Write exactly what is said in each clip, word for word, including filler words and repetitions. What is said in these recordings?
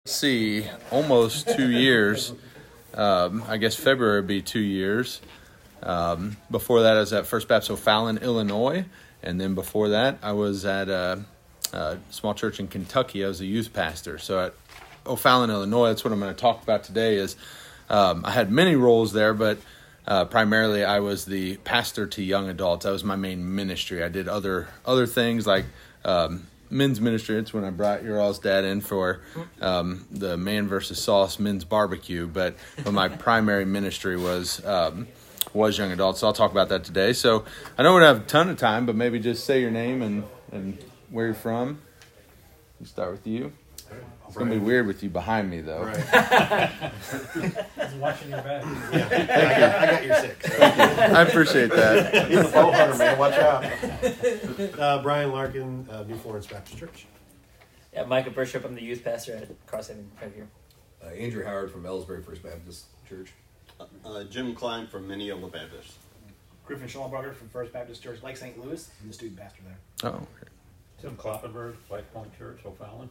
see, almost two years. Um, I guess February would be two years. Um, before that, I was at First Baptist O'Fallon, Illinois. And then before that, I was at a, a small church in Kentucky. I was a youth pastor. So at O'Fallon, Illinois, that's what I'm going to talk about today is um, I had many roles there, but uh, primarily I was the pastor to young adults. That was my main ministry. I did other other things like um, men's ministry. It's when I brought your all's dad in for um, the Man versus Sauce men's barbecue. But, but my primary ministry was um, was young adults. So I'll talk about that today. So I know we don't have a ton of time, but maybe just say your name and, and where you're from. We'll start with you. It's going to be weird with you behind me, though. Right. He's watching your back. Yeah. I, got, I got your six. So. I appreciate that. He's a bow hunter, man. Watch out. Uh, Brian Larkin, uh, New Florence Baptist Church. Yeah, Micah Bishop. I'm the youth pastor at Crosshaven right here. Uh, Andrew Howard from Ellsbury First Baptist Church. Uh, Jim Klein from Mineola Baptist. Griffin Schallenberger from First Baptist Church, Lake Saint Louis. I'm the student pastor there. Oh, okay. Tim Kloppenberg, White Point Church, O'Fallon.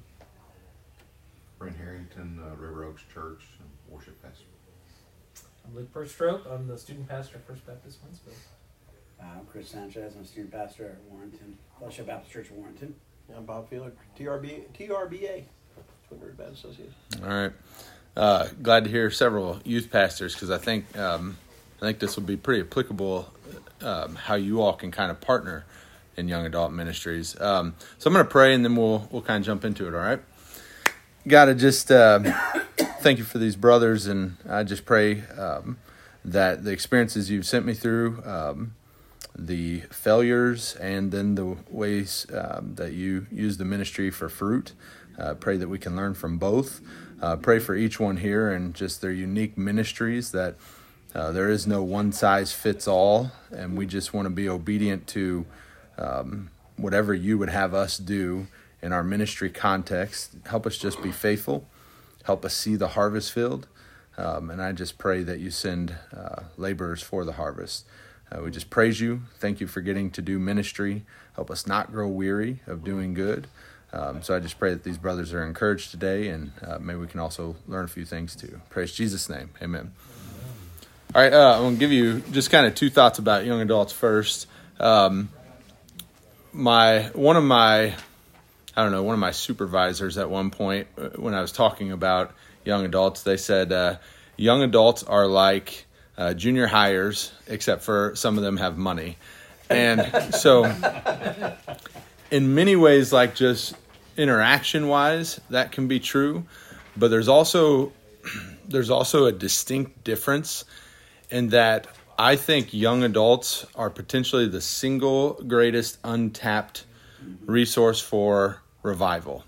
Brent Harrington, uh, River Oaks Church, and worship pastor. I'm Luke Perstrope. I'm the student pastor at First Baptist Winsville. Uh, I'm Chris Sanchez. I'm a student pastor at Warrenton, Fellowship Baptist Church of Warrenton. I'm Bob Fielder, T R B, T R B A, Twin River Baptist Association. All right. Uh, glad to hear several youth pastors because I think um, I think this will be pretty applicable um, how you all can kind of partner in young adult ministries. Um, so I'm going to pray and then we'll we'll kind of jump into it. All right. God, I just uh, thank you for these brothers, and I just pray um, that the experiences you've sent me through, um, the failures, and then the ways um, that you use the ministry for fruit. Uh, pray that we can learn from both. Uh, pray for each one here and just their unique ministries, that uh, there is no one size fits all, and we just want to be obedient to um, whatever you would have us do in our ministry context. Help us just be faithful. Help us see the harvest field. Um, and I just pray that you send uh, laborers for the harvest. Uh, we just praise you. Thank you for getting to do ministry. Help us not grow weary of doing good. Um, so I just pray that these brothers are encouraged today, and uh, maybe we can also learn a few things too. Praise Jesus' name. Amen. All right, uh, I'm going to give you just kind of two thoughts about young adults first. Um, my one of my I don't know, one of my supervisors at one point when I was talking about young adults, they said uh, young adults are like uh, junior hires, except for some of them have money. And so in many ways, like just interaction-wise, that can be true. But there's also there's also a distinct difference in that I think young adults are potentially the single greatest untapped resource for revival.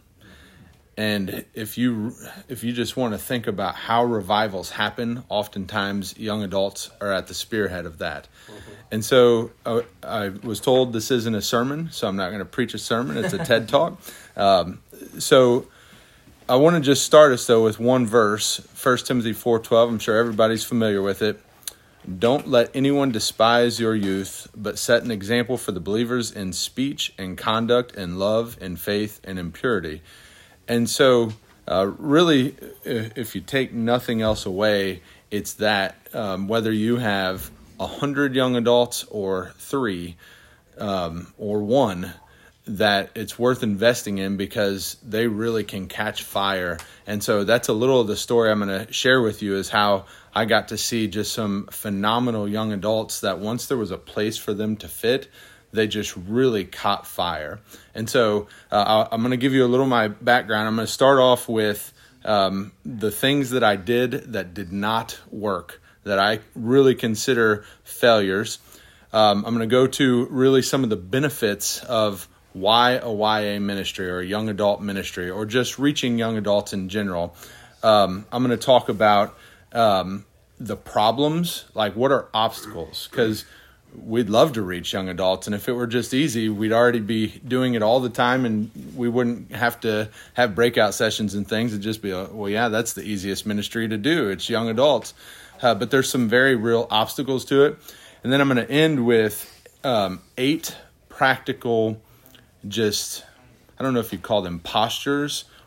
And if you if you just want to think about how revivals happen, oftentimes young adults are at the spearhead of that. Mm-hmm. And so uh, I was told this isn't a sermon, so I'm not going to preach a sermon. It's a TED Talk. Um, so I want to just start us, though, with one verse, First Timothy four twelve. I'm sure everybody's familiar with it. Don't let anyone despise your youth, but set an example for the believers in speech and conduct and love and faith and in purity. And so uh, really, if you take nothing else away, it's that um, whether you have a hundred young adults or three um, or one, that it's worth investing in because they really can catch fire. And so that's a little of the story I'm going to share with you, is how I got to see just some phenomenal young adults that once there was a place for them to fit, they just really caught fire. And so uh, I'm going to give you a little of my background. I'm going to start off with um, the things that I did that did not work, that I really consider failures. Um, I'm going to go to really some of the benefits of why a Y A ministry or a young adult ministry or just reaching young adults in general. Um, I'm going to talk about um, the problems, like what are obstacles? Because we'd love to reach young adults, and if it were just easy, we'd already be doing it all the time, and we wouldn't have to have breakout sessions and things. It'd just be, well, yeah, that's the easiest ministry to do. It's young adults. Uh, but there's some very real obstacles to it. And then I'm going to end with um, eight practical, just, I don't know if you call them postures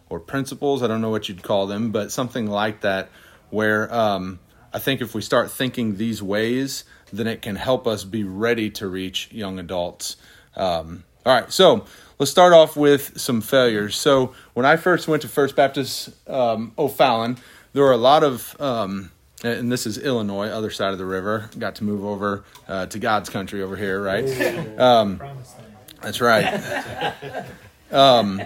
or principles. I don't know what you'd call them, but something like that, where um, I think if we start thinking these ways, then it can help us be ready to reach young adults. Um, all right, so let's start off with some failures. So when I first went to First Baptist um, O'Fallon, there were a lot of, um, and this is Illinois, other side of the river. Got to move over uh, to God's country over here, right? Um, that's right. Um,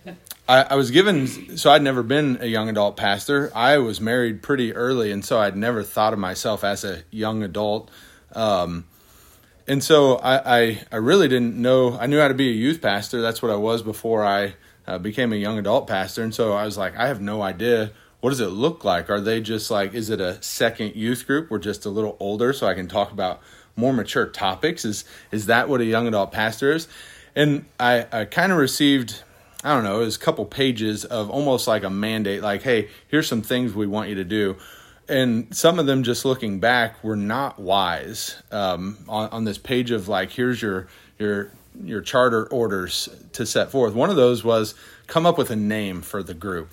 I, I was given, so I'd never been a young adult pastor. I was married pretty early, and so I'd never thought of myself as a young adult. Um, and so I, I, I really didn't know. I knew how to be a youth pastor. That's what I was before I uh, became a young adult pastor. And so I was like, I have no idea. What does it look like? Are they just like, is it a second youth group? We're just a little older so I can talk about more mature topics. Is, is that what a young adult pastor is? And I, I kind of received, I don't know, it was a couple pages of almost like a mandate, like, hey, here's some things we want you to do. And some of them, just looking back, were not wise. Um, on, on this page of like, here's your your your charter orders to set forth. One of those was come up with a name for the group.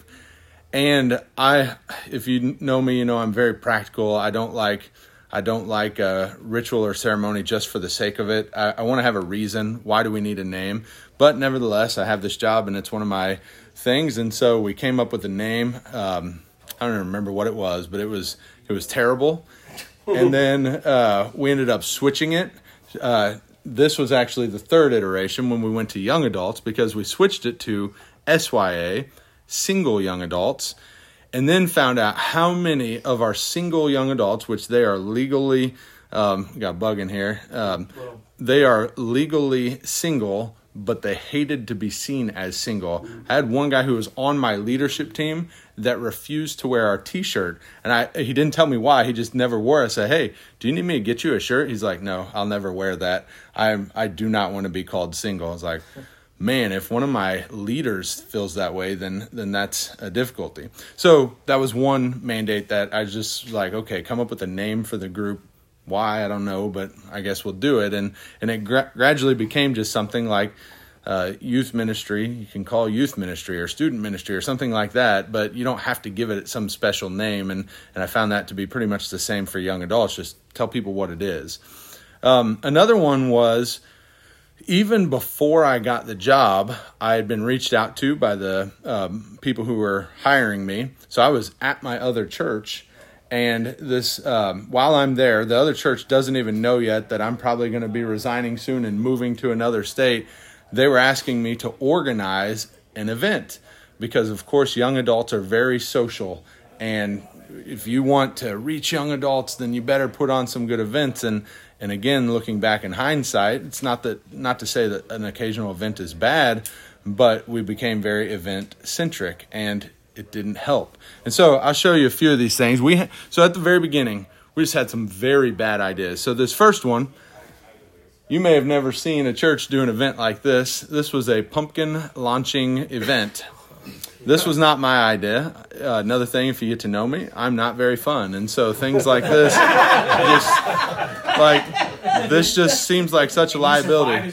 And I, if you know me, you know I'm very practical. I don't like I don't like a ritual or ceremony just for the sake of it. I, I want to have a reason. Why do we need a name? But nevertheless, I have this job, and it's one of my things. And so we came up with a name. Um, I don't even remember what it was, but it was it was terrible. And then uh, we ended up switching it. Uh, this was actually the third iteration when we went to young adults, because we switched it to S Y A, single young adults, and then found out how many of our single young adults, which they are legally, um, got a bug in here, um, they are legally single, but they hated to be seen as single. I had one guy who was on my leadership team that refused to wear our T-shirt. And I he didn't tell me why. He just never wore it. I said, hey, do you need me to get you a shirt? He's like, no, I'll never wear that. I I do not want to be called single. I was like, man, if one of my leaders feels that way, then then that's a difficulty. So that was one mandate that I just like, okay, come up with a name for the group. Why, I don't know, but I guess we'll do it. And and it gra- gradually became just something like uh, youth ministry. You can call youth ministry or student ministry or something like that, but you don't have to give it some special name. And, and I found that to be pretty much the same for young adults. Just tell people what it is. Um, another one was, even before I got the job, I had been reached out to by the um, people who were hiring me. So I was at my other church. And this, um, while I'm there, the other church doesn't even know yet that I'm probably going to be resigning soon and moving to another state. They were asking me to organize an event because, of course, young adults are very social. And if you want to reach young adults, then you better put on some good events. And and again, looking back in hindsight, it's not that not to say that an occasional event is bad, but we became very event centric, and it didn't help. And so I'll show you a few of these things. We ha- So at the very beginning, we just had some very bad ideas. So this first one, you may have never seen a church do an event like this. This was a pumpkin launching event. This was not my idea. Uh, another thing, if you get to know me, I'm not very fun. And so things like this, just like this just seems like such a liability.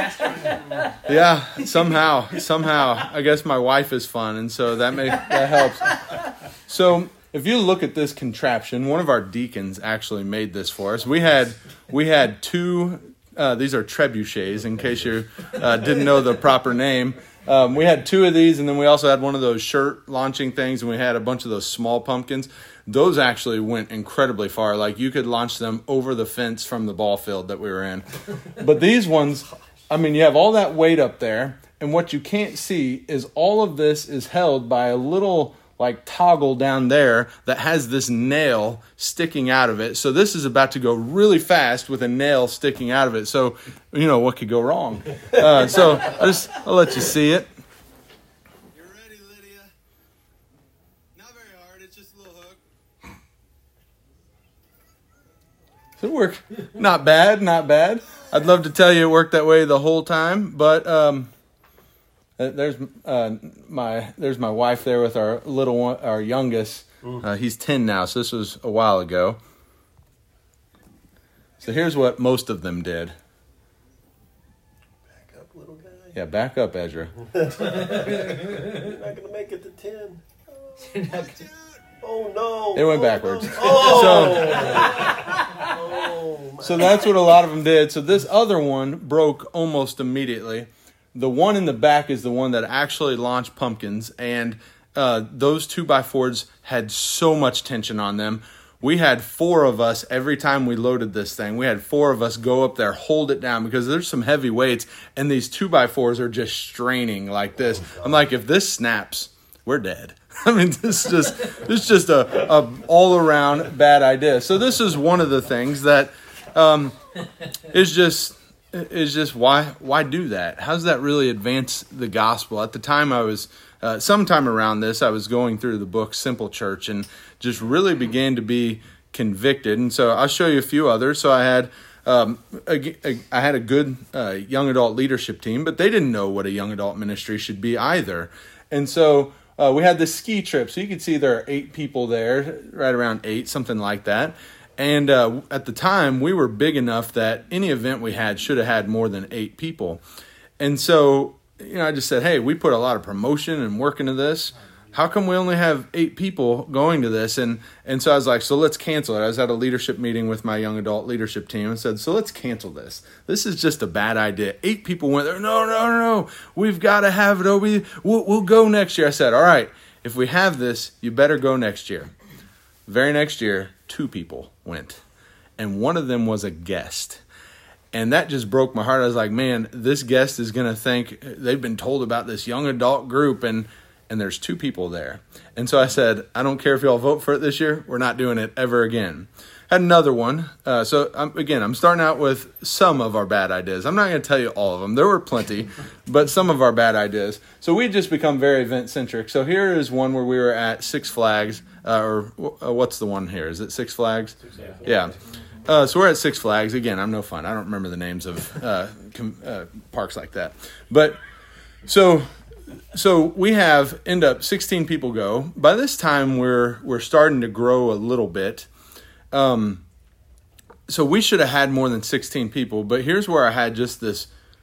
Yeah, somehow, somehow, I guess my wife is fun, and so that may that helps. So if you look at this contraption, one of our deacons actually made this for us. We had we had two. Uh, these are trebuchets, in case you uh, didn't know the proper name. Um, we had two of these, and then we also had one of those shirt launching things, and we had a bunch of those small pumpkins. Those actually went incredibly far. Like, you could launch them over the fence from the ball field that we were in. But these ones, I mean, you have all that weight up there, and what you can't see is all of this is held by a little, like, toggle down there that has this nail sticking out of it. So this is about to go really fast with a nail sticking out of it. So, you know, what could go wrong? Uh, so I'll just, I'll let you see it. You're ready, Lydia. Not very hard, it's just a little hook. So it worked. Not bad, not bad. I'd love to tell you it worked that way the whole time, but um, there's uh, my there's my wife there with our little one, our youngest. Uh, he's ten now, so this was a while ago. So here's what most of them did. Back up, little guy. Yeah, back up, Ezra. You're not gonna make it to ten. Oh no! It went oh, backwards. No. Oh. So, oh, so that's what a lot of them did. So this other one broke almost immediately. The one in the back is the one that actually launched pumpkins, and uh, those two by fours had so much tension on them. We had four of us every time we loaded this thing. We had four of us go up there, hold it down, because there's some heavy weights, and these two by fours are just straining like this. I'm like, if this snaps, we're dead. I mean, this is just this is just a, a all around bad idea. So this is one of the things that um, is just is just why why do that? How does that really advance the gospel? At the time, I was uh, sometime around this, I was going through the book Simple Church and just really began to be convicted. And so I'll show you a few others. So I had um, a, a, I had a good uh, young adult leadership team, but they didn't know what a young adult ministry should be either. And so Uh, we had this ski trip, so you could see there are eight people there, right around eight, something like that. And uh, at the time, we were big enough that any event we had should have had more than eight people. And so, you know, I just said, hey, we put a lot of promotion and work into this. How come we only have eight people going to this? And and so I was like, so let's cancel it. I was at a leadership meeting with my young adult leadership team and said, so let's cancel this. This is just a bad idea. Eight people went there. No, no, no, no. We've got to have it. Oh, we, we'll, we'll go next year. I said, all right, if we have this, you better go next year. Very next year, two people went. And one of them was a guest. And that just broke my heart. I was like, man, this guest is going to think they've been told about this young adult group, and and there's two people there. And so I said, I don't care if y'all vote for it this year. We're not doing it ever again. Had another one. Uh, so, um, again, I'm starting out with some of our bad ideas. I'm not going to tell you all of them. There were plenty, but some of our bad ideas. So we just become very event-centric. So here is one where we were at Six Flags, uh, or uh, what's the one here? Is it Six Flags? Yeah. Uh, so we're at Six Flags. Again, I'm no fun. I don't remember the names of uh, com- uh, parks like that. But so... So we have end up sixteen people go. By this time, we're we're starting to grow a little bit. Um, so we should have had more than sixteen people. But here's where I had just this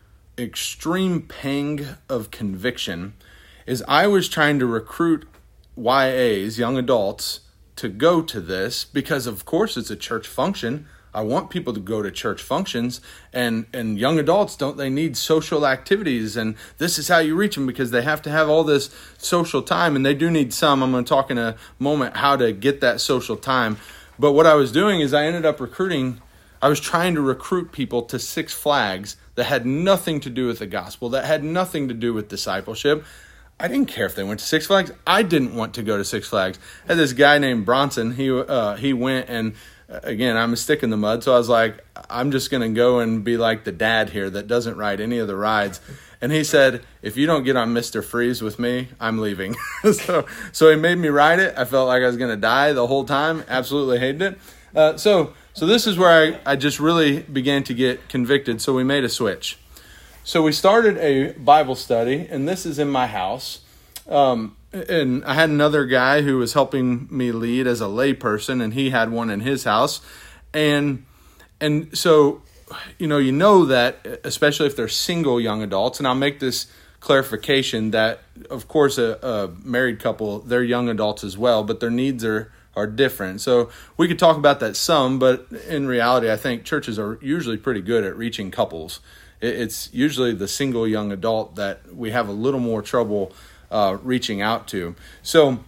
extreme pang of conviction: is I was trying to recruit Y As, young adults, to go to this because, of course, it's a church function. I want people to go to church functions, and, and young adults, don't they need social activities? And this is how you reach them, because they have to have all this social time, and they do need some. I'm going to talk in a moment how to get that social time. But what I was doing is I ended up recruiting, I was trying to recruit people to Six Flags that had nothing to do with the gospel, that had nothing to do with discipleship. I didn't care if they went to Six Flags. I didn't want to go to Six Flags. I had this guy named Bronson. He uh, he went, and again, I'm a stick in the mud, so I was like, I'm just going to go and be like the dad here that doesn't ride any of the rides. And he said, if you don't get on Mister Freeze with me, I'm leaving. so so he made me ride it. I felt like I was going to die the whole time. Absolutely hated it. Uh, so so this is where I, I just really began to get convicted. So we made a switch. So we started a Bible study, and this is in my house. Um, and I had another guy who was helping me lead as a lay person, and he had one in his house. And and so, you know, you know that, especially if they're single young adults, and I'll make this clarification that, of course, a, a married couple, they're young adults as well, but their needs are, are different. So we could talk about that some, but in reality, I think churches are usually pretty good at reaching couples. It's usually the single young adult that we have a little more trouble uh, reaching out to. So,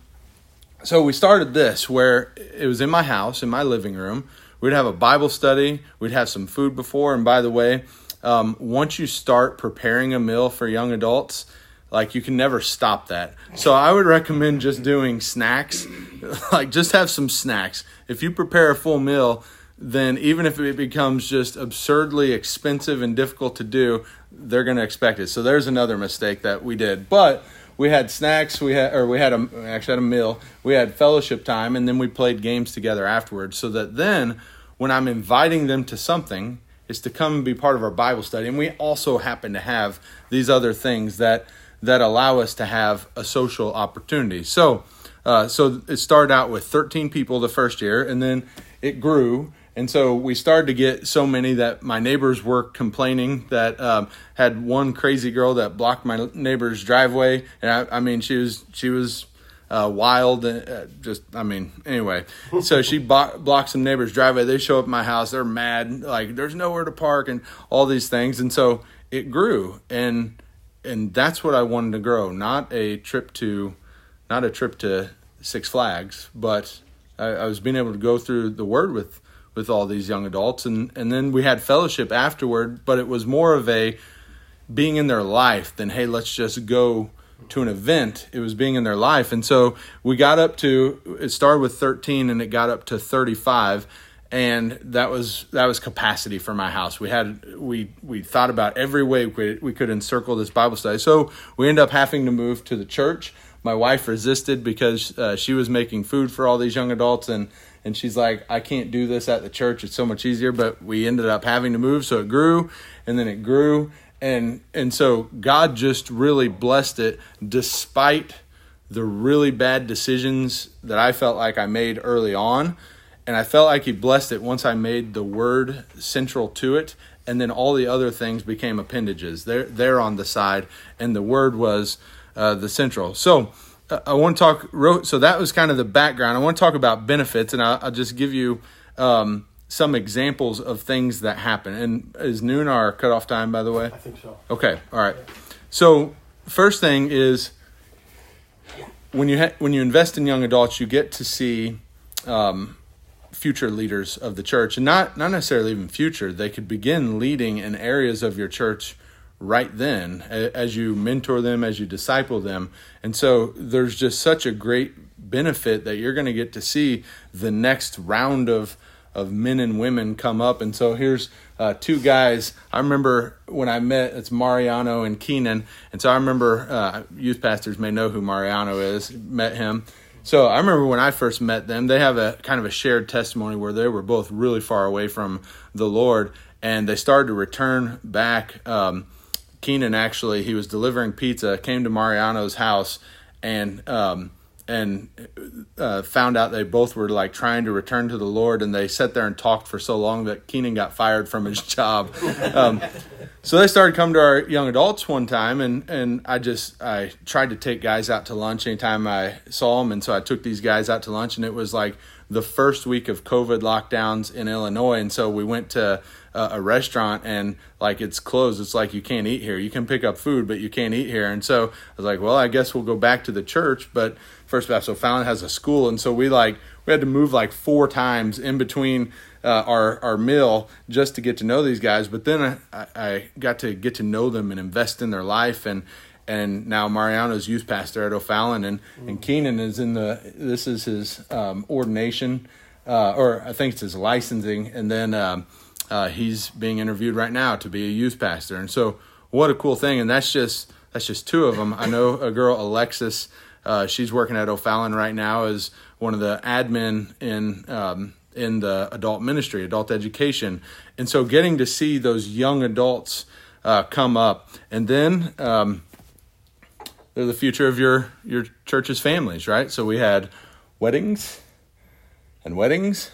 so we started this where it was in my house, in my living room. We'd have a Bible study. We'd have some food before. And by the way, um, once you start preparing a meal for young adults, like you can never stop that. So I would recommend just doing snacks, like just have some snacks. If you prepare a full meal, then even if it becomes just absurdly expensive and difficult to do, they're going to expect it. So there's another mistake that we did. But we had snacks, we had, or we had a, actually had a meal, we had fellowship time, and then we played games together afterwards, so that then when I'm inviting them to something, is to come and be part of our Bible study. And we also happen to have these other things that that allow us to have a social opportunity. So, uh, so it started out with thirteen people the first year, and then it grew. And so we started to get so many that my neighbors were complaining that um, had one crazy girl that blocked my neighbor's driveway. And I, I mean, she was she was uh, wild. And, uh, just, I mean, anyway. So she bo- blocked some neighbor's driveway. They show up at my house. They're mad. Like, there's nowhere to park and all these things. And so it grew. And and that's what I wanted to grow. Not a trip to, not a trip to Six Flags, but I, I was being able to go through the Word with with all these young adults, and and then we had fellowship afterward, but it was more of a being in their life than, hey, let's just go to an event. It was being in their life. And so we got up to, it started with thirteen and it got up to thirty-five, and that was that was capacity for my house. We had we we thought about every way we could, we could encircle this Bible study. So we ended up having to move to the church. My wife resisted because uh, she was making food for all these young adults, and And she's like, I can't do this at the church. It's so much easier. But we ended up having to move. So it grew, and then it grew. And and so God just really blessed it despite the really bad decisions that I felt like I made early on. And I felt like he blessed it once I made the Word central to it. And then all the other things became appendages. They're, they're on the side. And the Word was uh, the central. So I want to talk, so that was kind of the background. I want to talk about benefits, and I'll, I'll just give you um, some examples of things that happen. And is noon our cutoff time, by the way? I think so. Okay, all right. So first thing is when you ha- when you invest in young adults, you get to see um, future leaders of the church, and not not necessarily even future. They could begin leading in areas of your church right then as you mentor them, as you disciple them. And so there's just such a great benefit that you're going to get to see the next round of of men and women come up. And so here's uh, two guys. I remember when I met, it's Mariano and Keenan. And so I remember, uh, youth pastors may know who Mariano is, met him. So I remember when I first met them, they have a kind of a shared testimony where they were both really far away from the Lord, and they started to return back. Um, Keenan actually, he was delivering pizza, came to Mariano's house, and um, and uh, found out they both were like trying to return to the Lord, and they sat there and talked for so long that Keenan got fired from his job. Um, so they started coming to our young adults one time, and, and I just I tried to take guys out to lunch anytime I saw them, and so I took these guys out to lunch, and it was like the first week of COVID lockdowns in Illinois, and so we went to uh, a restaurant, and like it's closed. It's like you can't eat here. You can pick up food, but you can't eat here. And so I was like, well, I guess we'll go back to the church. But First Baptist O'Fallon has a school, and so we like we had to move like four times in between uh, our our meal just to get to know these guys. But then I, I got to get to know them and invest in their life, and and now Mariano's youth pastor at O'Fallon, and and Keenan is in the this is his um, ordination, uh, or I think it's his licensing, and then um, uh, he's being interviewed right now to be a youth pastor. And so what a cool thing! And that's just that's just two of them. I know a girl, Alexis. Uh, she's working at O'Fallon right now as one of the admin in um, in the adult ministry, adult education. And so getting to see those young adults uh, come up, and then um, they're the future of your, your church's families, right? So we had weddings and weddings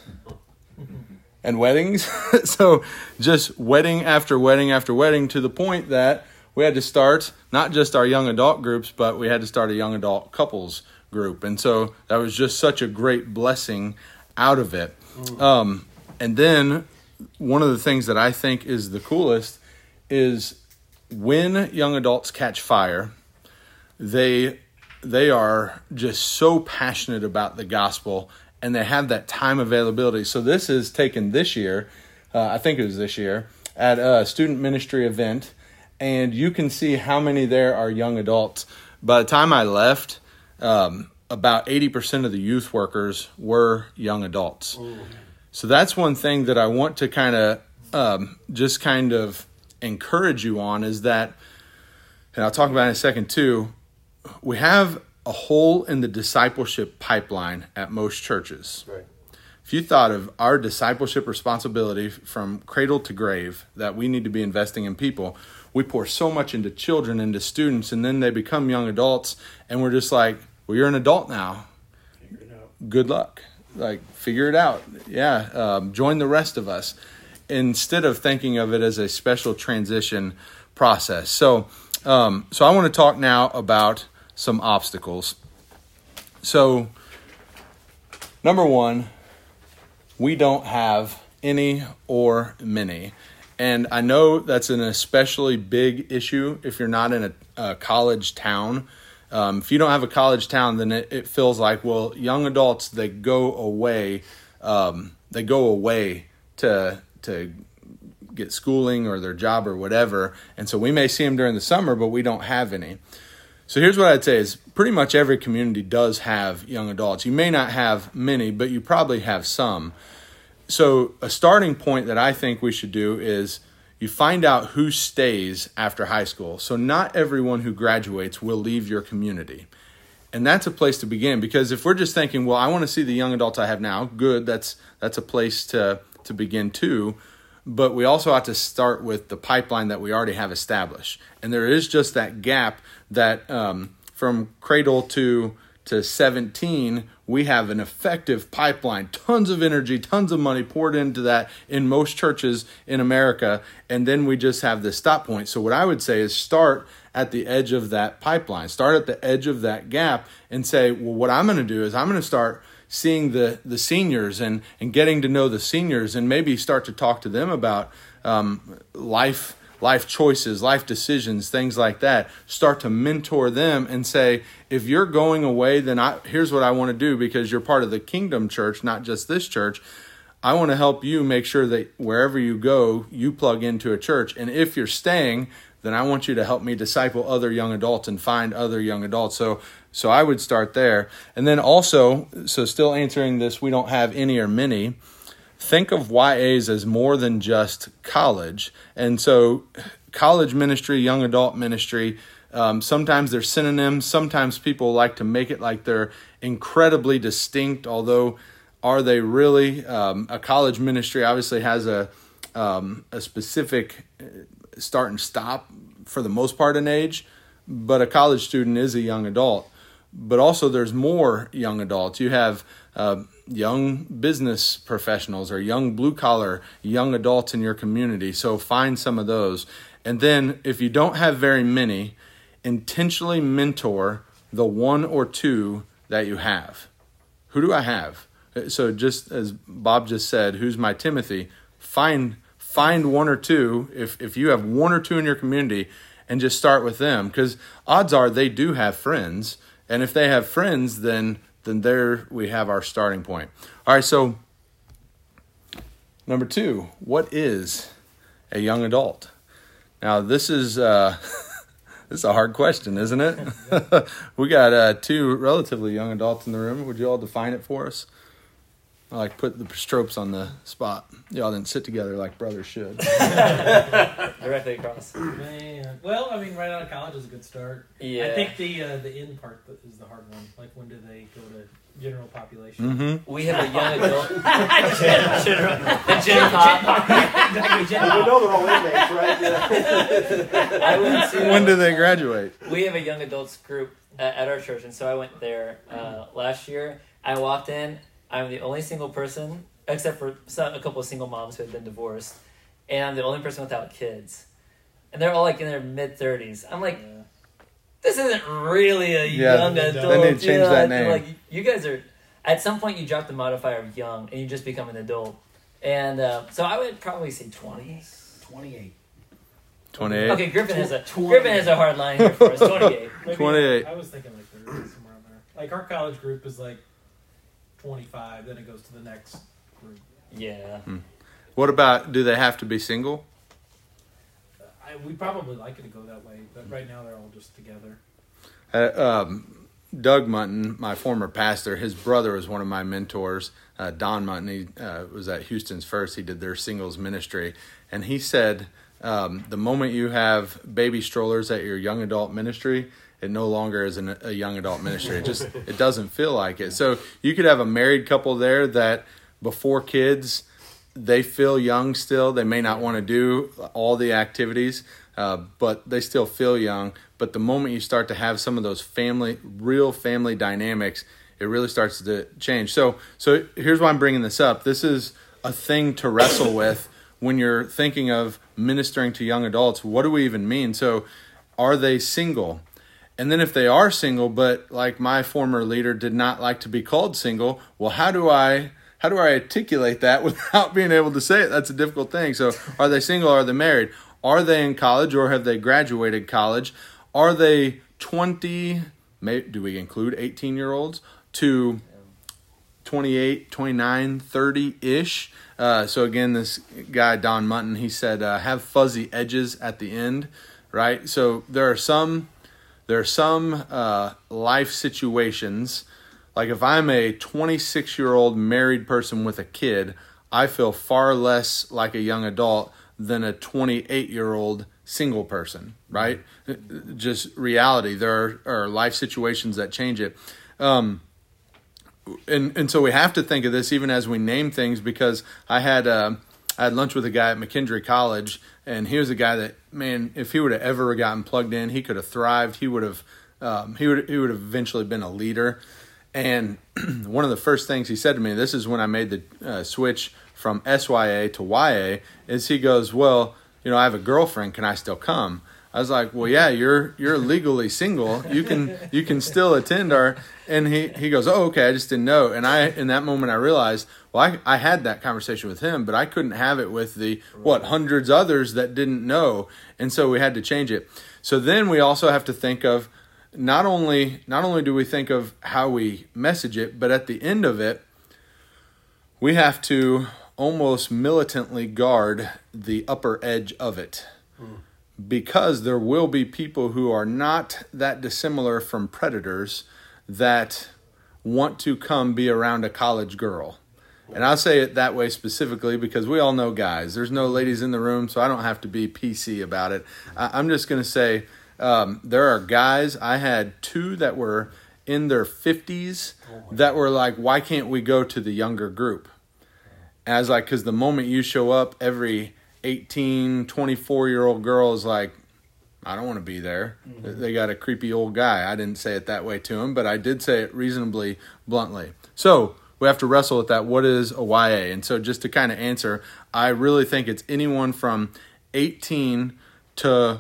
and weddings. So just wedding after wedding after wedding, to the point that we had to start not just our young adult groups, but we had to start a young adult couples group. And so that was just such a great blessing out of it. Um, and then one of the things that I think is the coolest is when young adults catch fire, they they are just so passionate about the gospel, and they have that time availability. So this is taken this year, uh, I think it was this year, at a student ministry event. And you can see how many there are young adults. By the time I left, um, about eighty percent of the youth workers were young adults. Ooh. So that's one thing that I want to kind of um, just kind of encourage you on, is that, and I'll talk about it in a second too, we have a hole in the discipleship pipeline at most churches. Right. If you thought of our discipleship responsibility from cradle to grave, that we need to be investing in people, we pour so much into children, into students, and then they become young adults, and we're just like, well, you're an adult now. Good luck. like figure it out. Yeah, um, join the rest of us, instead of thinking of it as a special transition process. So, um, so I want to talk now about some obstacles. So, number one, we don't have any or many. And I know that's an especially big issue if you're not in a, a college town. Um, if you don't have a college town, then it, it feels like, well, young adults, they go away, um, they go away to to get schooling or their job or whatever. And so we may see them during the summer, but we don't have any. So here's what I'd say is pretty much every community does have young adults. You may not have many, but you probably have some. So a starting point that I think we should do is you find out who stays after high school. So not everyone who graduates will leave your community. And that's a place to begin, because if we're just thinking, well, I want to see the young adults I have now, good, that's that's a place to, to begin too. But we also have to start with the pipeline that we already have established. And there is just that gap that um, from cradle to to seventeen, we have an effective pipeline, tons of energy, tons of money poured into that in most churches in America. And then we just have this stop point. So what I would say is start at the edge of that pipeline, start at the edge of that gap and say, well, what I'm going to do is I'm going to start seeing the, the seniors and, and getting to know the seniors, and maybe start to talk to them about um, life life choices, life decisions, things like that. Start to mentor them and say, if you're going away, then I, here's what I want to do, because you're part of the Kingdom Church, not just this church. I want to help you make sure that wherever you go, you plug into a church. And if you're staying, then I want you to help me disciple other young adults and find other young adults. So so I would start there. And then also, so still answering this, we don't have any or many. Think of Y As as more than just college. And so college ministry, young adult ministry, um, sometimes they're synonyms. Sometimes people like to make it like they're incredibly distinct, although are they really? Um, a college ministry obviously has a um, a specific start and stop for the most part in age, but a college student is a young adult. But also there's more young adults. You have uh, young business professionals or young blue-collar young adults in your community. So find some of those. And then if you don't have very many, intentionally mentor the one or two that you have. Who do I have? So just as Bob just said, who's my Timothy? Find find one or two. If if you have one or two in your community, and just start with them, because odds are they do have friends. And if they have friends, then then there we have our starting point. All right, so number two, what is a young adult? Now, this is uh, this is a hard question, isn't it? We got uh, two relatively young adults in the room. Would you all define it for us? I like put the Stropes on the spot. Y'all didn't sit together like brothers should. Directly across. Man. Well, I mean, right out of college is a good start. Yeah. I think the uh, the end part is the hard one. Like, when do they go to general population? Mm-hmm. We have a young adult. general, the general pop. Exactly, general We know they're all inmates, right? I went to, When do they graduate? We have a young adults group at, at our church, and so I went there uh, last year. I walked in. I'm the only single person, except for some, a couple of single moms who had been divorced, and I'm the only person without kids. And they're all like in their mid-thirties. I'm like, Yeah. this isn't really a Yeah, young they adult. They need to change yeah, that name. Like, you guys are, at some point you drop the modifier of young, and you just become an adult. And uh, so I would probably say twenty. twenty-eight. twenty-eight? Okay, Griffin has a twenty. Griffin has a hard line here for us. twenty-eight. Maybe, twenty-eight. I was thinking like thirty, somewhere around there. Like, our college group is like twenty-five, then it goes to the next group. Yeah. What about, do they have to be single? I, we probably like it to go that way, but right now they're all just together. Uh, um, Doug Mutton, my former pastor, his brother was one of my mentors. Uh, Don Mutton, he uh, was at Houston's First. He did their singles ministry. And he said, um, the moment you have baby strollers at your young adult ministry, it no longer is an, a young adult ministry. It just, it doesn't feel like it. So you could have a married couple there that before kids, they feel young still. They may not want to do all the activities, uh, but they still feel young. But the moment you start to have some of those family, real family dynamics, it really starts to change. So, so here's why I'm bringing this up. This is a thing to wrestle with when you're thinking of ministering to young adults. What do we even mean? So, are they single? And then if they are single, but like my former leader did not like to be called single, well, how do I how do I articulate that without being able to say it? That's a difficult thing. So are they single or are they married? Are they in college or have they graduated college? Are they twenty, may, do we include eighteen-year-olds, to twenty-eight, twenty-nine, thirty-ish? Uh, so again, this guy, Don Mutton, he said, uh, have fuzzy edges at the end, right? So there are some... There are some uh, life situations, like if I'm a twenty-six-year-old married person with a kid, I feel far less like a young adult than a twenty-eight-year-old single person, right? Just reality. There are, are life situations that change it. Um, and, and so we have to think of this even as we name things, because I had... Uh, I had lunch with a guy at McKendree College, and he was a guy that, man, if he would have ever gotten plugged in, he could have thrived. He would have, um, he would, he would have eventually been a leader. And one of the first things he said to me, this is when I made the uh, switch from S Y A to Y A, is he goes, well, you know, I have a girlfriend. Can I still come? I was like, well, yeah, you're you're legally single. You can you can still attend our. And he, he goes, oh, okay, I just didn't know. And I in that moment I realized, well, I, I had that conversation with him, but I couldn't have it with the what hundreds others that didn't know, and so we had to change it. So then we also have to think of not only not only do we think of how we message it, but at the end of it, we have to almost militantly guard the upper edge of it. Hmm. Because there will be people who are not that dissimilar from predators that want to come be around a college girl. And I'll say it that way specifically because we all know guys. There's no ladies in the room, so I don't have to be P C about it. I'm just going to say um, there are guys. I had two that were in their fifties that were like, why can't we go to the younger group? And I was like, because the moment you show up, every eighteen, twenty-four-year-old girl is like, I don't want to be there. Mm-hmm. They got a creepy old guy. I didn't say it that way to him, but I did say it reasonably bluntly. So we have to wrestle with that. What is a Y A? And so just to kind of answer, I really think it's anyone from eighteen to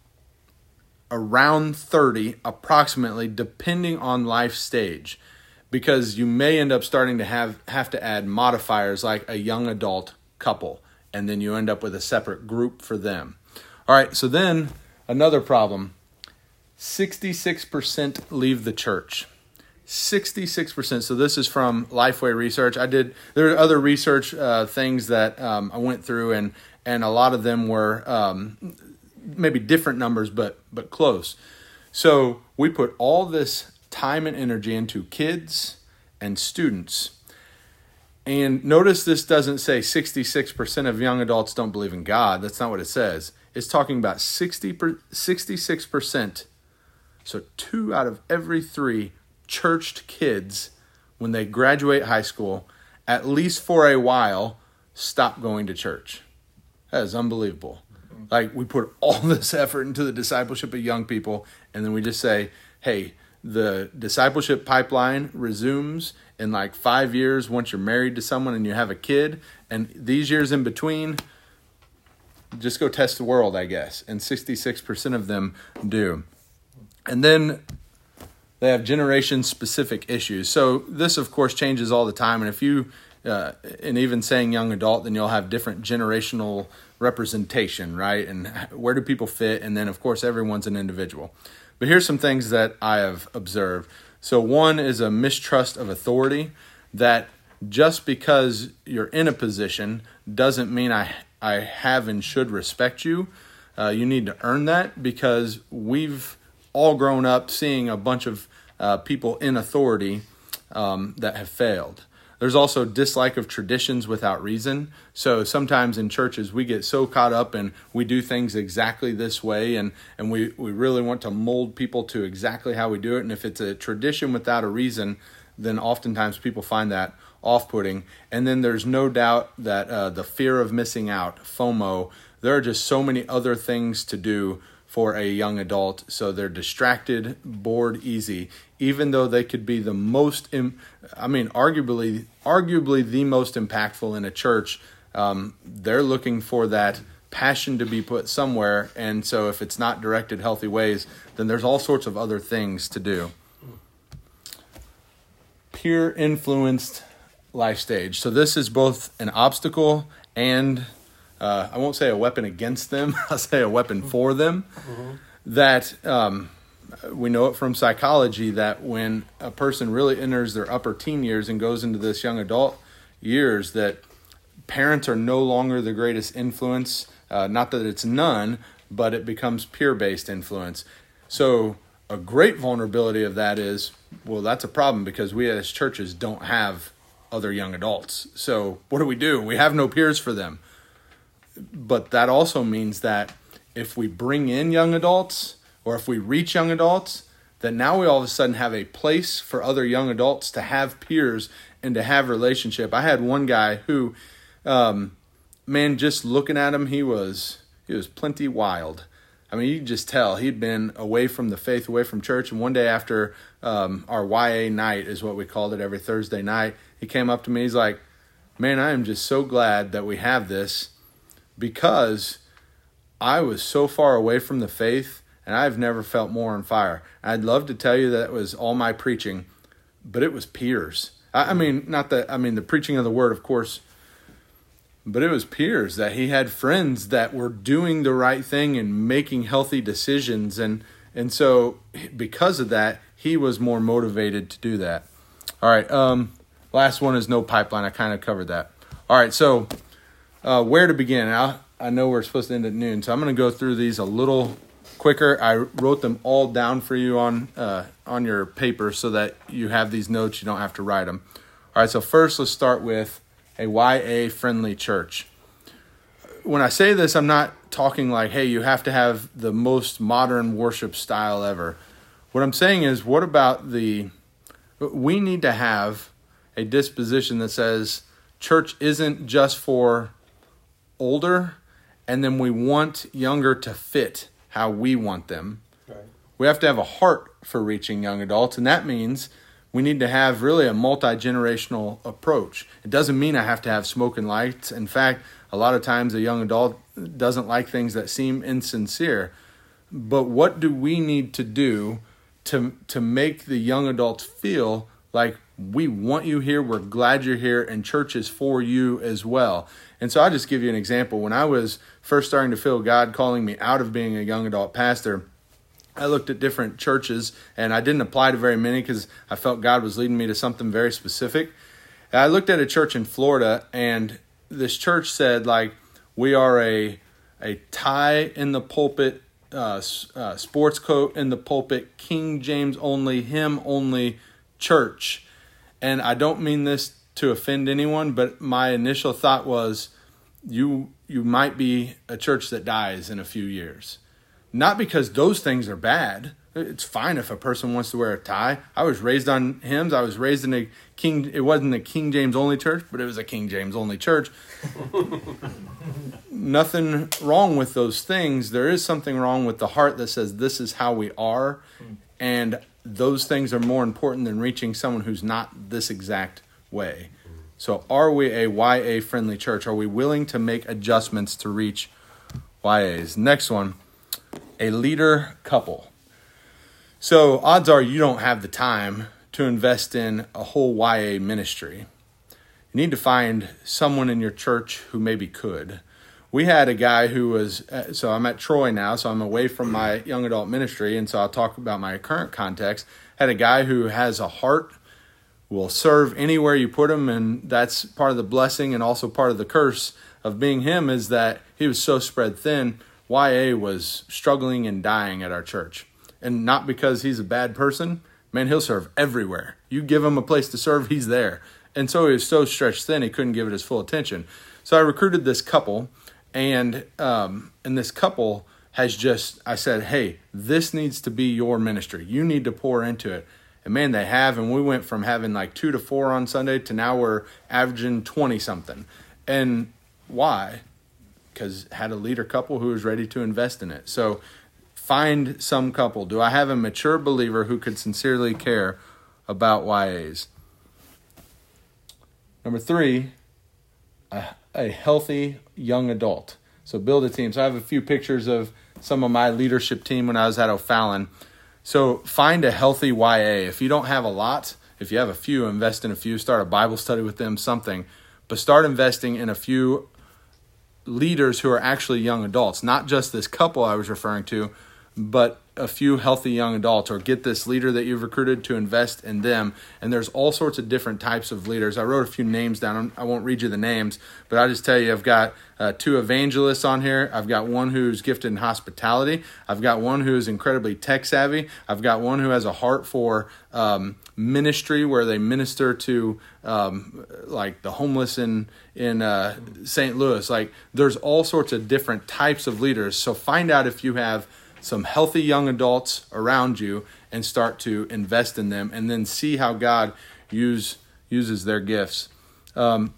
around thirty, approximately, depending on life stage. Because you may end up starting to have, have to add modifiers like a young adult couple, and then you end up with a separate group for them. All right, so then another problem. sixty-six percent leave the church. sixty-six percent. So this is from Lifeway Research. I did, there are other research uh, things that um, I went through, and and a lot of them were um, maybe different numbers, but but close. So we put all this time and energy into kids and students. And notice this doesn't say sixty-six percent of young adults don't believe in God. That's not what it says. It's talking about sixty, sixty-six percent. So two out of every three churched kids, when they graduate high school, at least for a while, stop going to church. That is unbelievable. Like, we put all this effort into the discipleship of young people, and then we just say, hey, the discipleship pipeline resumes in like five years once you're married to someone and you have a kid. And these years in between, just go test the world, I guess. And sixty-six percent of them do. And then they have generation-specific issues. So this, of course, changes all the time. And if you, uh, and even saying young adult, then you'll have different generational representation, right? And where do people fit? And then, of course, everyone's an individual. But here's some things that I have observed. So one is a mistrust of authority, that just because you're in a position doesn't mean I, I have and should respect you. Uh, you need to earn that, because we've all grown up seeing a bunch of uh, people in authority um, that have failed. There's also dislike of traditions without reason. So sometimes in churches we get so caught up and we do things exactly this way, and, and we, we really want to mold people to exactly how we do it. And if it's a tradition without a reason, then oftentimes people find that off-putting. And then there's no doubt that uh, the fear of missing out, FOMO, there are just so many other things to do for a young adult. So they're distracted, bored, easy, even though they could be the most, im- I mean, arguably, arguably the most impactful in a church. Um, they're looking for that passion to be put somewhere. And so if it's not directed healthy ways, then there's all sorts of other things to do. Peer influenced life stage. So this is both an obstacle and uh, I won't say a weapon against them. I'll say a weapon for them. Mm-hmm. That um, we know it from psychology that when a person really enters their upper teen years and goes into this young adult years, that parents are no longer the greatest influence. Uh, not that it's none, but it becomes peer-based influence. So a great vulnerability of that is, well, that's a problem because we as churches don't have other young adults. So what do we do? We have no peers for them. But that also means that if we bring in young adults or if we reach young adults, then now we all of a sudden have a place for other young adults to have peers and to have relationship. I had one guy who, um, man, just looking at him, he was he was plenty wild. I mean, you can just tell he'd been away from the faith, away from church. And one day after um, our Y A night is what we called it every Thursday night, he came up to me. He's like, man, I am just so glad that we have this because I was so far away from the faith and I've never felt more on fire. I'd love to tell you that it was all my preaching, but it was peers. I, I mean, not that, I mean, the preaching of the word, of course, but it was peers, that he had friends that were doing the right thing and making healthy decisions. And, and so because of that, he was more motivated to do that. All right. Um, last one is no pipeline. I kind of covered that. All right. So uh, where to begin? I, I know we're supposed to end at noon, so I'm going to go through these a little quicker. I wrote them all down for you on, uh, on your paper so that you have these notes. You don't have to write them. All right. So first let's start with a Y A-friendly church. When I say this, I'm not talking like, hey, you have to have the most modern worship style ever. What I'm saying is, what about the... We need to have a disposition that says church isn't just for older, and then we want younger to fit how we want them. Right. We have to have a heart for reaching young adults, and that means we need to have really a multi-generational approach. It doesn't mean I have to have smoke and lights. In fact, a lot of times a young adult doesn't like things that seem insincere. But what do we need to do to, to make the young adults feel like we want you here, we're glad you're here, and church is for you as well? And so I'll just give you an example. When I was first starting to feel God calling me out of being a young adult pastor, I looked at different churches, and I didn't apply to very many because I felt God was leading me to something very specific. And I looked at a church in Florida, and this church said, like, we are a a tie in the pulpit, uh, uh, sports coat in the pulpit, King James only, hymn only church. And I don't mean this to offend anyone, but my initial thought was, you you might be a church that dies in a few years. Not because those things are bad. It's fine if a person wants to wear a tie. I was raised on hymns. I was raised in a King. It wasn't a King James only church, but it was a King James only church. Nothing wrong with those things. There is something wrong with the heart that says this is how we are. And those things are more important than reaching someone who's not this exact way. So are we a Y A-friendly church? Are we willing to make adjustments to reach Y As? Next one. A leader couple. So odds are you don't have the time to invest in a whole Y A ministry. You need to find someone in your church who maybe could. We had a guy who was, so I'm at Troy now, so I'm away from my young adult ministry, and so I'll talk about my current context. Had a guy who has a heart, will serve anywhere you put him, and that's part of the blessing and also part of the curse of being him is that he was so spread thin. Y A was struggling and dying at our church. And not because he's a bad person. Man, he'll serve everywhere. You give him a place to serve, he's there. And so he was so stretched thin, he couldn't give it his full attention. So I recruited this couple, and um, and this couple has just, I said, hey, this needs to be your ministry. You need to pour into it. And man, they have. And we went from having like two to four on Sunday to now we're averaging twenty-something. And why? Because had a leader couple who was ready to invest in it. So find some couple. Do I have a mature believer who could sincerely care about Y As? Number three, a, a healthy young adult. So build a team. So I have a few pictures of some of my leadership team when I was at O'Fallon. So find a healthy Y A. If you don't have a lot, if you have a few, invest in a few. Start a Bible study with them, something. But start investing in a few leaders who are actually young adults. Not just this couple I was referring to, but a few healthy young adults, or get this leader that you've recruited to invest in them. And there's all sorts of different types of leaders. I wrote a few names down. I won't read you the names, but I'll just tell you, I've got uh, two evangelists on here. I've got one who's gifted in hospitality. I've got one who is incredibly tech savvy. I've got one who has a heart for um, ministry, where they minister to um, like the homeless in, in uh, Saint Louis. Like, there's all sorts of different types of leaders. So find out if you have some healthy young adults around you and start to invest in them, and then see how God use, uses their gifts. Um,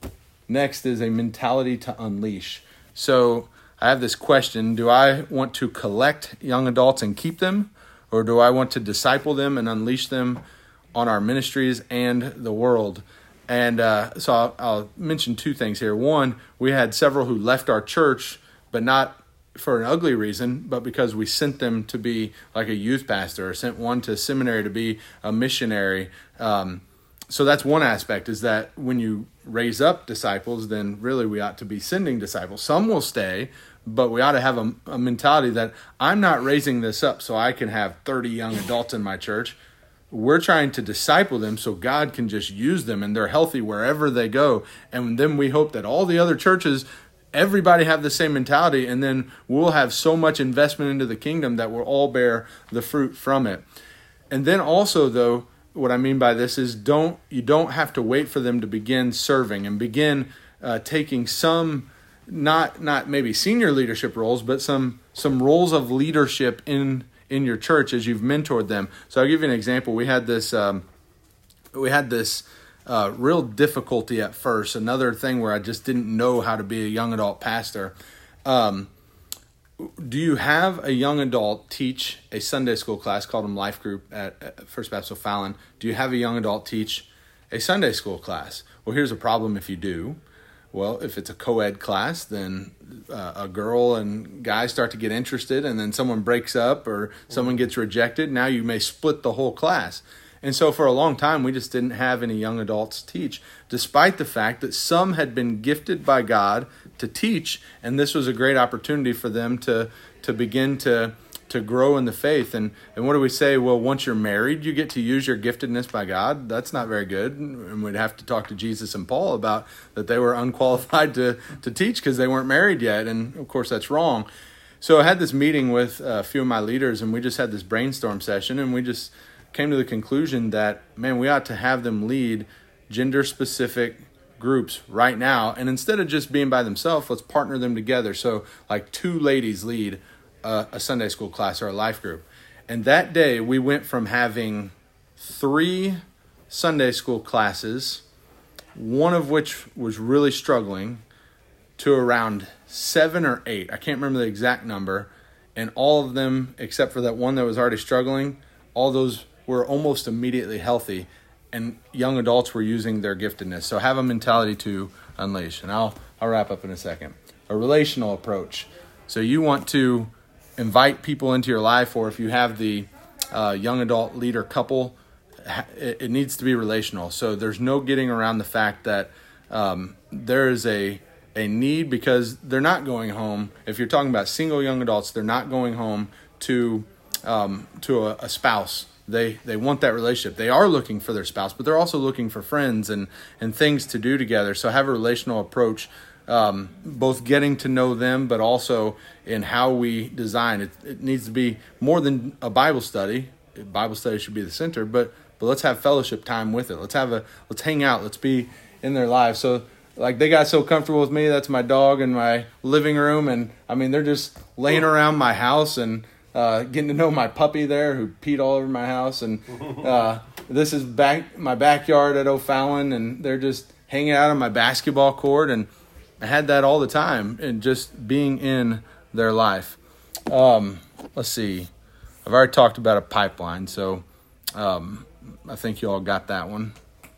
next is a mentality to unleash. So I have this question: do I want to collect young adults and keep them, or do I want to disciple them and unleash them on our ministries and the world? And uh, so I'll, I'll mention two things here. One, we had several who left our church, but not for an ugly reason, but because we sent them to be like a youth pastor, or sent one to seminary to be a missionary. Um, so that's one aspect, is that when you raise up disciples, then really we ought to be sending disciples. Some will stay, but we ought to have a, a mentality that I'm not raising this up so I can have thirty young adults in my church. We're trying to disciple them so God can just use them, and they're healthy wherever they go. And then we hope that all the other churches, everybody have the same mentality, and then we'll have so much investment into the kingdom that we'll all bear the fruit from it. And then also, though, what I mean by this is don't you don't have to wait for them to begin serving and begin uh, taking some, not not maybe senior leadership roles, but some some roles of leadership in in your church as you've mentored them. So I'll give you an example. We had this um, we had this. Uh, real difficulty at first. Another thing where I just didn't know how to be a young adult pastor. Um, do you have a young adult teach a Sunday school class, called them Life Group at, at First Baptist O'Fallon? Do you have a young adult teach a Sunday school class? Well, here's a problem if you do. Well, if it's a co-ed class, then uh, a girl and guys start to get interested, and then someone breaks up or someone gets rejected. Now you may split the whole class. And so for a long time, we just didn't have any young adults teach, despite the fact that some had been gifted by God to teach, and this was a great opportunity for them to to begin to to grow in the faith. And, and what do we say? Well, once you're married, you get to use your giftedness by God. That's not very good. And we'd have to talk to Jesus and Paul about that they were unqualified to, to teach because they weren't married yet. And, of course, that's wrong. So I had this meeting with a few of my leaders, and we just had this brainstorm session, and we just came to the conclusion that, man, we ought to have them lead gender-specific groups right now. And instead of just being by themselves, let's partner them together. So like two ladies lead a, a Sunday school class or a life group. And that day we went from having three Sunday school classes, one of which was really struggling, to around seven or eight. I can't remember the exact number. And all of them, except for that one that was already struggling, all those were almost immediately healthy, and young adults were using their giftedness. So have a mentality to unleash. And I'll I'll wrap up in a second. A relational approach. So you want to invite people into your life, or if you have the uh, young adult leader couple, it, it needs to be relational. So there's no getting around the fact that um, there is a a need, because they're not going home. If you're talking about single young adults, they're not going home to um, to a, a spouse. They they want that relationship. They are looking for their spouse, but they're also looking for friends and, and things to do together. So have a relational approach, um, both getting to know them, but also in how we design. It, it needs to be more than a Bible study. Bible study should be the center, but but let's have fellowship time with it. Let's have a let's hang out. Let's be in their lives. So like they got so comfortable with me. That's my dog in my living room, and I mean they're just laying around my house and Uh, getting to know my puppy there who peed all over my house. And uh, this is back my backyard at O'Fallon, and they're just hanging out on my basketball court. And I had that all the time, and just being in their life. Um, let's see. I've already talked about a pipeline, so um, I think you all got that one.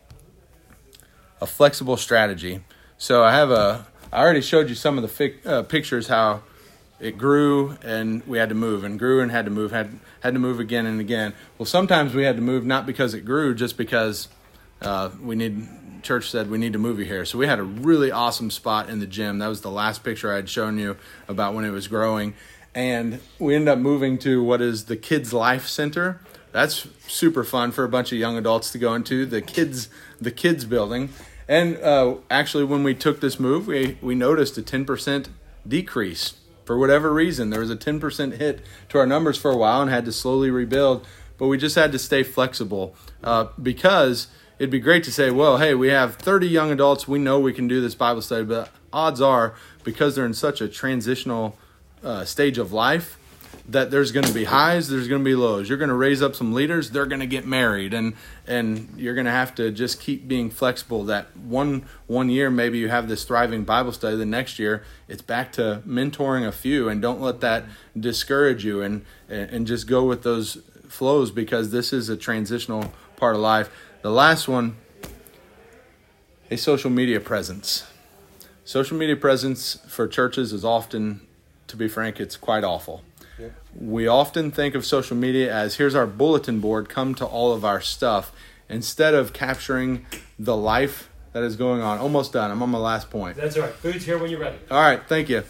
A flexible strategy. So I have a. I already showed you some of the fic, uh, pictures how it grew and we had to move and grew and had to move had had to move again and again. Well, sometimes we had to move not because it grew, just because uh, we need. Church said we need to move you here. So we had a really awesome spot in the gym. That was the last picture I had shown you about when it was growing. And we ended up moving to what is the Kids Life Center. That's super fun for a bunch of young adults to go into, the kids the kids building. And uh, actually, when we took this move, we, we noticed a ten percent decrease. For whatever reason, there was a ten percent hit to our numbers for a while and had to slowly rebuild. But we just had to stay flexible uh, because it'd be great to say, well, hey, we have thirty young adults. We know we can do this Bible study. But odds are, because they're in such a transitional uh, stage of life, that there's going to be highs, there's going to be lows. You're going to raise up some leaders. They're going to get married. And and you're going to have to just keep being flexible. That one one year, maybe you have this thriving Bible study. The next year, it's back to mentoring a few. And don't let that discourage you. And, and just go with those flows, because this is a transitional part of life. The last one, a social media presence. Social media presence for churches is often, to be frank, it's quite awful. Yeah. We often think of social media as, here's our bulletin board, come to all of our stuff, instead of capturing the life that is going on. Almost done. I'm on my last point. That's all right. Food's here when you're ready. All right. Thank you.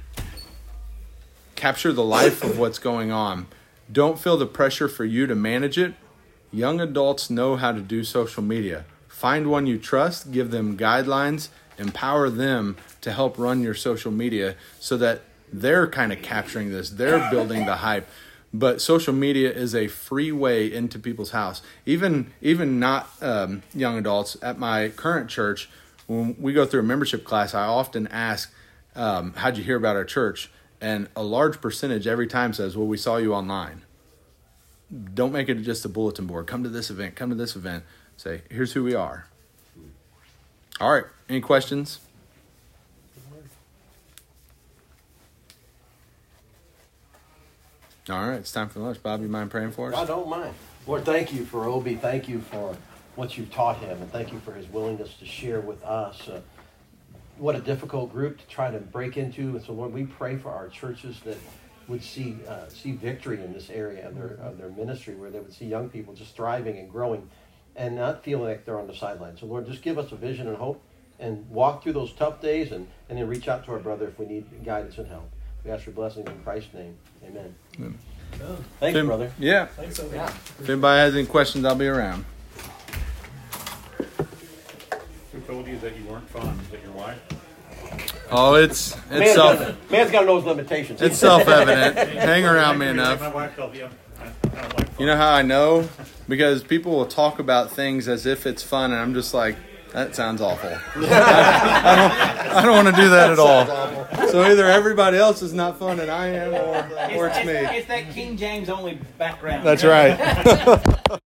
Capture the life of what's going on. Don't feel the pressure for you to manage it. Young adults know how to do social media. Find one you trust, give them guidelines, empower them to help run your social media so that they're kind of capturing this. They're building the hype. But social media is a free way into people's house. Even even not um, young adults. At my current church, when we go through a membership class, I often ask, um, how'd you hear about our church? And a large percentage every time says, well, we saw you online. Don't make it just a bulletin board. Come to this event. Come to this event. Say, here's who we are. All right. Any questions? All right. It's time for lunch. Bob, you mind praying for us? I don't mind. Lord, thank you for Obi. Thank you for what you've taught him. And thank you for his willingness to share with us. Uh, what a difficult group to try to break into. And so, Lord, we pray for our churches that would see uh, see victory in this area of their, of their ministry, where they would see young people just thriving and growing and not feeling like they're on the sidelines. So, Lord, just give us a vision and hope and walk through those tough days, and, and then reach out to our brother if we need guidance and help. We ask your blessings in Christ's name. Amen. Amen. Oh, thank you, brother. Yeah. Thanks, so Yeah. If anybody has any questions, I'll be around. Who told you that you weren't fun? Is it your wife? Oh, it's it's Man's self got, man's got to know his limitations. it's self-evident. Hang around me My enough. wife told you I, I don't like fun. You know how I know? Because people will talk about things as if it's fun, and I'm just like, that sounds awful. I, I don't I don't want to do that at all. So either everybody else is not fun and I am, or, or it's me. It's that King James only background. That's right.